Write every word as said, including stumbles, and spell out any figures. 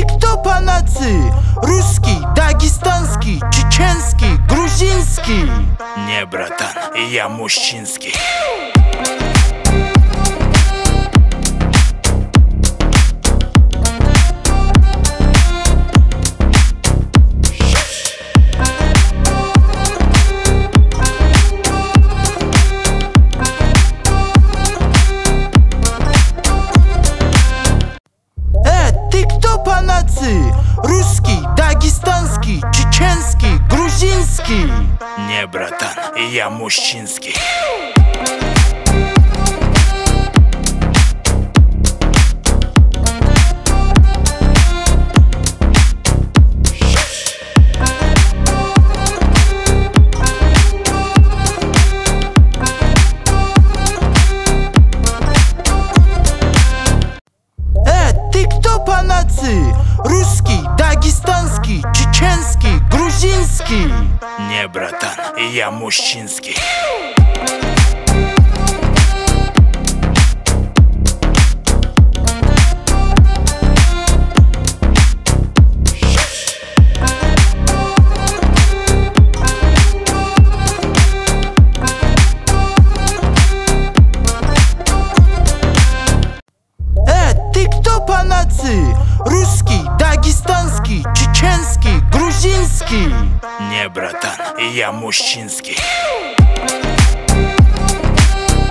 ты кто по нации? Русский, дагестанский, чеченский, грузинский? Не, братан, я мужчинский. По нации? Русский, дагестанский, чеченский, грузинский? Не, братан, я мужчинский. По нации? Русский, дагестанский, чеченский, грузинский? Не, братан, я мужчинский. По нации? Русский, дагестанский, чеченский, грузинский? Не, братан, я мужчинский.